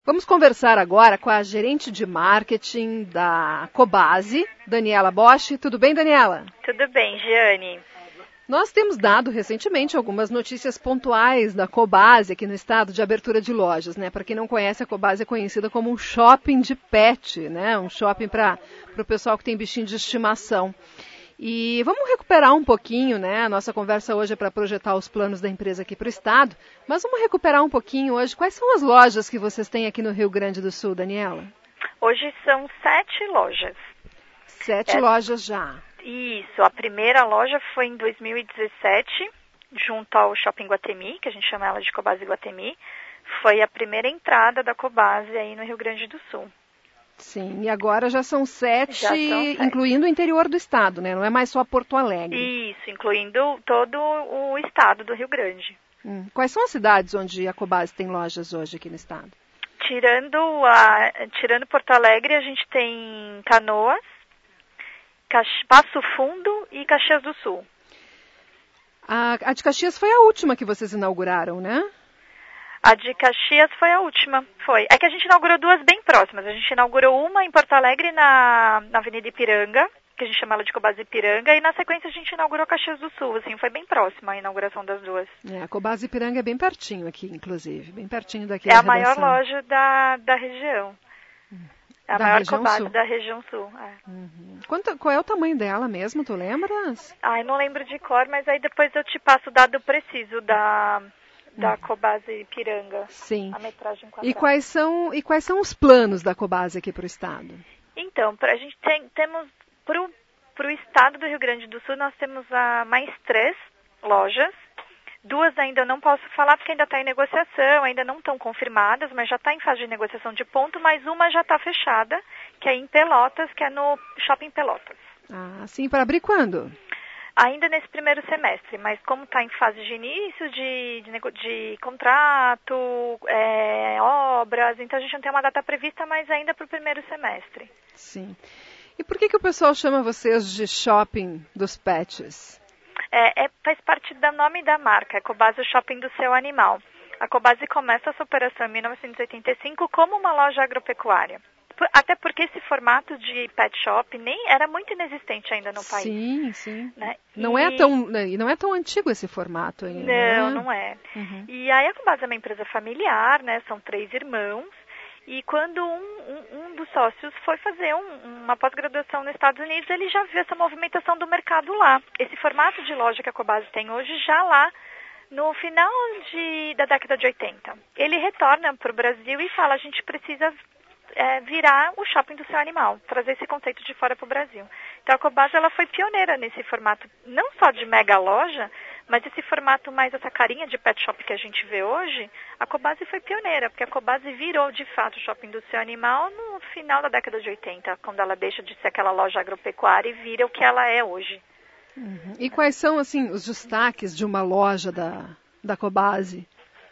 Vamos conversar agora com a gerente de marketing da Cobasi, Daniela Bosch. Tudo bem, Daniela? Tudo bem, Giane. Nós temos dado recentemente algumas notícias pontuais da Cobasi aqui no estado de abertura de lojas, né? Para quem não conhece, a Cobasi é conhecida como um shopping de pet, né? Um shopping para o pessoal que tem bichinho de estimação. E vamos recuperar um pouquinho, né? A nossa conversa hoje é para projetar os planos da empresa aqui para o estado, mas vamos recuperar um pouquinho hoje. Quais são as lojas que vocês têm aqui no Rio Grande do Sul, Daniela? Hoje são 7 lojas. 7 lojas já. Isso, a primeira loja foi em 2017, junto ao Shopping Guatemi, que a gente chama ela de Cobasi Guatemi. Foi a primeira entrada da Cobasi aí no Rio Grande do Sul. Sim, e agora já são 7, incluindo o interior do estado, né? Não é mais só Porto Alegre. Isso, incluindo todo o estado do Rio Grande. Quais são as cidades onde a Cobasi tem lojas hoje aqui no estado? Tirando Porto Alegre, a gente tem Canoas, Passo Fundo e Caxias do Sul. A de Caxias foi a última que vocês inauguraram, né? A de Caxias foi a última, foi. É que a gente inaugurou duas bem próximas. A gente inaugurou uma em Porto Alegre, na Avenida Ipiranga, que a gente chama ela de Cobasi Ipiranga, e na sequência a gente inaugurou Caxias do Sul, assim, foi bem próxima a inauguração das duas. A Cobasi Ipiranga é bem pertinho aqui, inclusive, bem pertinho daqui da redação. É a maior loja da região. É a maior Cobasi da região sul. Qual é o tamanho dela mesmo, tu lembras? Eu não lembro de cor, mas aí depois eu te passo o dado preciso da Cobasi Ipiranga. Sim. A metragem quadrada. E quais são os planos da Cobasi aqui para o estado? Então, a gente temos para o estado do Rio Grande do Sul, nós temos mais 3 lojas. 2 ainda não posso falar porque ainda está em negociação, ainda não estão confirmadas, mas já está em fase de negociação de ponto, mas uma já está fechada, que é em Pelotas, que é no Shopping Pelotas. Sim, para abrir quando? Ainda nesse primeiro semestre, mas como está em fase de início de contrato, obras, então a gente não tem uma data prevista, mas ainda para o primeiro semestre. Sim. E por que o pessoal chama vocês de shopping dos pets? Faz parte do nome da marca, é Cobasi Shopping do Seu Animal. A Cobasi começa essa operação em 1985 como uma loja agropecuária. Até porque esse formato de pet shop era muito inexistente ainda no país. Sim, sim. Né? Não é tão antigo esse formato ainda. Não é. Uhum. E aí a Cobasi é uma empresa familiar, né? São 3 irmãos. E quando um dos sócios foi fazer uma pós-graduação nos Estados Unidos, ele já viu essa movimentação do mercado lá. Esse formato de loja que a Cobasi tem hoje, já lá no final da década de 80. Ele retorna para o Brasil e fala, a gente precisa virar o shopping do seu animal, trazer esse conceito de fora para o Brasil. Então a Cobasi ela foi pioneira nesse formato, não só de mega loja, mas esse formato mais essa carinha de pet shop que a gente vê hoje, a Cobasi foi pioneira, porque a Cobasi virou de fato o shopping do seu animal no final da década de 80, quando ela deixa de ser aquela loja agropecuária e vira o que ela é hoje. Uhum. E quais são assim os destaques de uma loja da Cobasi?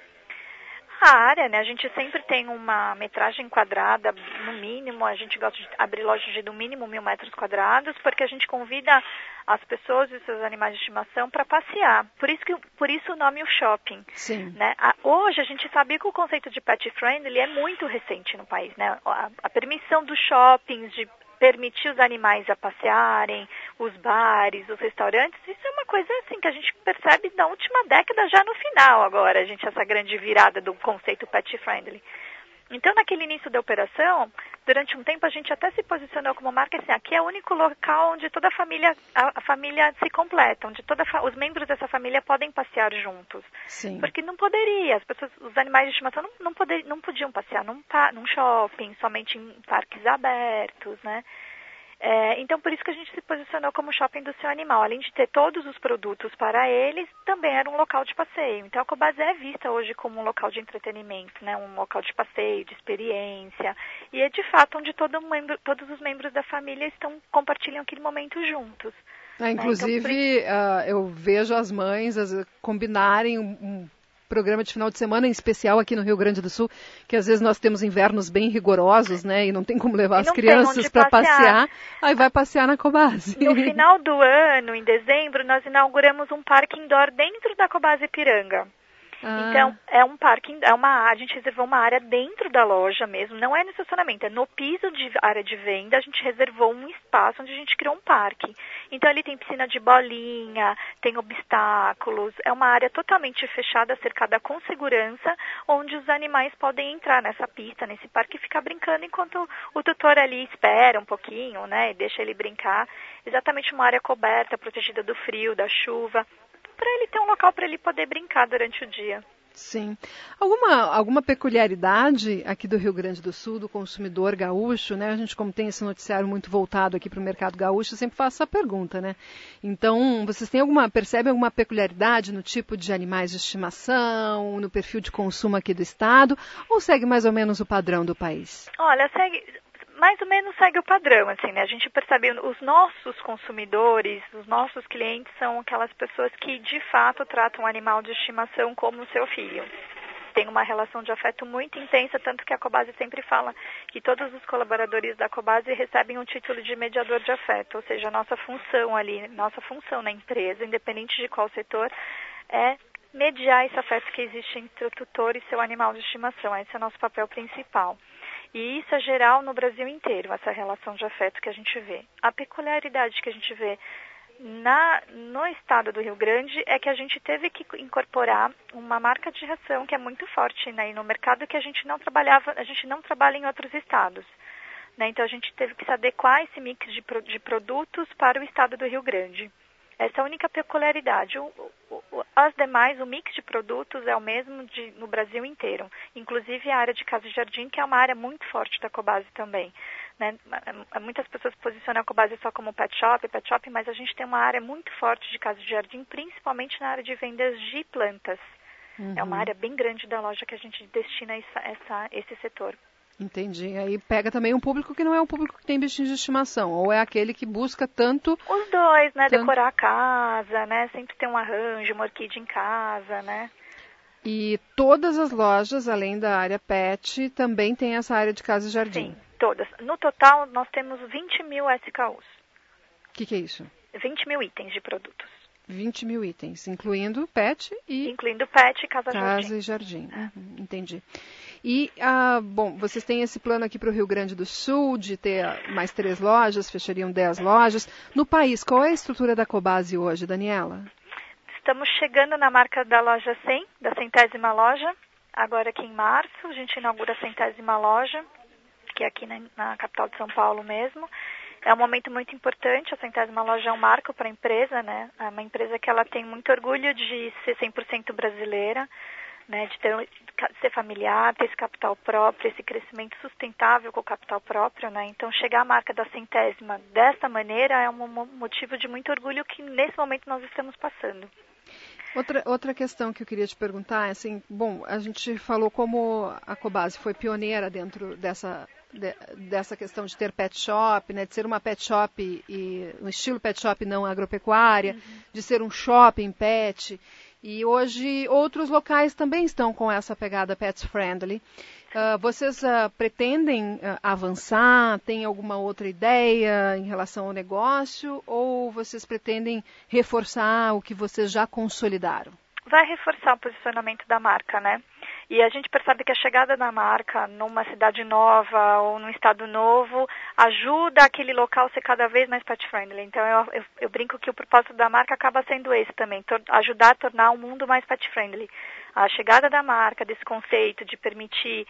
A área, né? A gente sempre tem uma metragem quadrada, no mínimo, a gente gosta de abrir lojas de no mínimo 1.000 metros quadrados, porque a gente convida as pessoas e seus animais de estimação para passear. Por isso o nome o shopping. Sim. Né? Hoje a gente sabe que o conceito de pet friendly é muito recente no país, né? A permissão dos shoppings de permitir os animais a passearem, os bares, os restaurantes, isso é uma coisa assim que a gente percebe na última década, já no final agora, essa grande virada do conceito pet friendly. Então, naquele início da operação, durante um tempo a gente até se posicionou como marca assim, aqui é o único local onde toda a família se completa, onde os membros dessa família podem passear juntos. Sim. Porque não poderia, os animais de estimação não podiam passear num shopping, somente em parques abertos, né? Então, por isso que a gente se posicionou como shopping do seu animal. Além de ter todos os produtos para eles, também era um local de passeio. Então, a Cobasi é vista hoje como um local de entretenimento, né? Um local de passeio, de experiência. E é, de fato, onde todos os membros da família compartilham aquele momento juntos. Inclusive, então, eu vejo as mães combinarem um programa de final de semana em especial aqui no Rio Grande do Sul, que às vezes nós temos invernos bem rigorosos, né, e não tem como levar as crianças para passear, aí vai passear na Cobasi. No final do ano, em dezembro, nós inauguramos um parque indoor dentro da Cobasi Ipiranga. Então, é um parque, a gente reservou uma área dentro da loja mesmo, não é no estacionamento, é no piso de área de venda, a gente reservou um espaço onde a gente criou um parque. Então, ali tem piscina de bolinha, tem obstáculos, é uma área totalmente fechada, cercada com segurança, onde os animais podem entrar nessa pista, nesse parque e ficar brincando enquanto o tutor ali espera um pouquinho, né, e deixa ele brincar. Exatamente uma área coberta, protegida do frio, da chuva, para ele ter um local para ele poder brincar durante o dia. Sim. Alguma peculiaridade aqui do Rio Grande do Sul, do consumidor gaúcho, né? A gente, como tem esse noticiário muito voltado aqui para o mercado gaúcho, sempre faço essa pergunta, né? Então, vocês percebem alguma peculiaridade no tipo de animais de estimação, no perfil de consumo aqui do estado, ou segue mais ou menos o padrão do país? Olha, mais ou menos segue o padrão, assim, né? A gente percebe os nossos consumidores, os nossos clientes são aquelas pessoas que de fato tratam o animal de estimação como seu filho. Tem uma relação de afeto muito intensa, tanto que a Cobasi sempre fala que todos os colaboradores da Cobasi recebem um título de mediador de afeto, ou seja, a nossa função na empresa, independente de qual setor, é mediar esse afeto que existe entre o tutor e seu animal de estimação. Esse é o nosso papel principal. E isso é geral no Brasil inteiro, essa relação de afeto que a gente vê. A peculiaridade que a gente vê no estado do Rio Grande é que a gente teve que incorporar uma marca de ração que é muito forte, né, no mercado, que a gente não trabalha em outros estados. Né, então a gente teve que se adequar a esse mix de produtos para o estado do Rio Grande. Essa é a única peculiaridade. As demais, o mix de produtos é o mesmo no Brasil inteiro. Inclusive a área de casa e jardim, que é uma área muito forte da Cobasi também. Né? Muitas pessoas posicionam a Cobasi só como pet shop, mas a gente tem uma área muito forte de casa e jardim, principalmente na área de vendas de plantas. Uhum. É uma área bem grande da loja que a gente destina esse setor. Entendi. Aí pega também um público que não é um público que tem bichinhos de estimação, ou é aquele que busca tanto... Os dois, né? Decorar a casa, né? Sempre ter um arranjo, uma orquídea em casa, né? E todas as lojas, além da área pet, também tem essa área de casa e jardim? Sim, todas. No total, nós temos 20 mil SKUs. O que é isso? 20 mil itens de produtos. 20 mil itens, incluindo pet e... Incluindo pet, casa e jardim. Entendi. E, bom, vocês têm esse plano aqui para o Rio Grande do Sul, de ter mais 3 lojas, fechariam 10 lojas. No país, qual é a estrutura da Cobasi hoje, Daniela? Estamos chegando na marca da loja 100, da 100ª loja. Agora aqui em março, a gente inaugura a 100ª loja, que é aqui na capital de São Paulo mesmo. É um momento muito importante, a 100ª loja é um marco para a empresa, né? É uma empresa que ela tem muito orgulho de ser 100% brasileira, né? De ser familiar, ter esse capital próprio, esse crescimento sustentável com o capital próprio, né? Então, chegar à marca da 100ª desta maneira é um motivo de muito orgulho que nesse momento nós estamos passando. Outra questão que eu queria te perguntar é assim, bom, a gente falou como a Cobasi foi pioneira dentro dessa questão de ter pet shop, né, de ser uma pet shop e um estilo pet shop não agropecuária, de ser um shopping pet. E hoje outros locais também estão com essa pegada pet friendly. Vocês pretendem avançar? Tem alguma outra ideia em relação ao negócio? Ou vocês pretendem reforçar o que vocês já consolidaram? Vai reforçar o posicionamento da marca, né? E a gente percebe que a chegada da marca numa cidade nova ou num estado novo ajuda aquele local a ser cada vez mais pet friendly. Então eu brinco que o propósito da marca acaba sendo esse também, ajudar a tornar o mundo mais pet friendly. A chegada da marca, desse conceito de permitir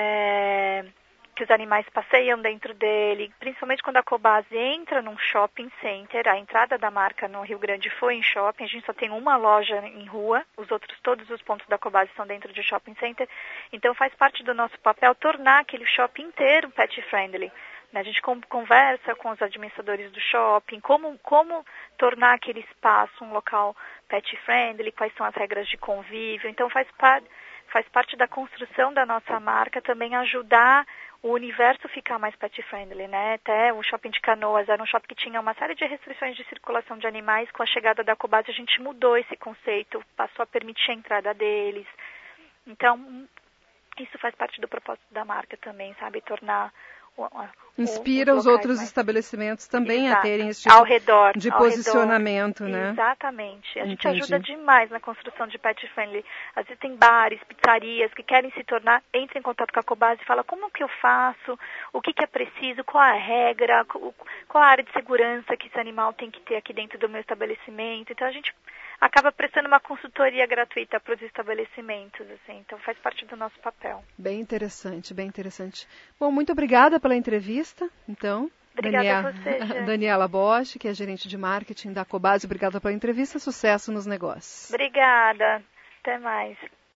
que os animais passeiam dentro dele, principalmente quando a Cobasi entra num shopping center, a entrada da marca no Rio Grande foi em shopping, a gente só tem uma loja em rua, todos os pontos da Cobasi são dentro de shopping center, então faz parte do nosso papel tornar aquele shopping inteiro pet friendly. A gente conversa com os administradores do shopping, como tornar aquele espaço um local pet friendly, quais são as regras de convívio, então faz parte da construção da nossa marca também ajudar o universo ficar mais pet friendly, né? Até o shopping de Canoas era um shopping que tinha uma série de restrições de circulação de animais. Com a chegada da Cobasi a gente mudou esse conceito, passou a permitir a entrada deles. Então, isso faz parte do propósito da marca também, sabe? Tornar Inspira os outros estabelecimentos também a terem esse ao tipo redor, de posicionamento, né? Exatamente. A gente Entendi. ajuda demais na construção de pet friendly. Às vezes tem bares, pizzarias que querem se tornar, entra em contato com a Cobase e fala como que eu faço, o que é preciso, qual a regra, qual a área de segurança que esse animal tem que ter aqui dentro do meu estabelecimento. Então a gente acaba prestando uma consultoria gratuita para os estabelecimentos, assim. Então faz parte do nosso papel. Bem interessante, bem interessante. Bom, muito obrigada pela entrevista, então. Obrigada a você, Jane. Daniela Bosch, que é gerente de marketing da Cobase, obrigada pela entrevista, sucesso nos negócios. Obrigada, até mais.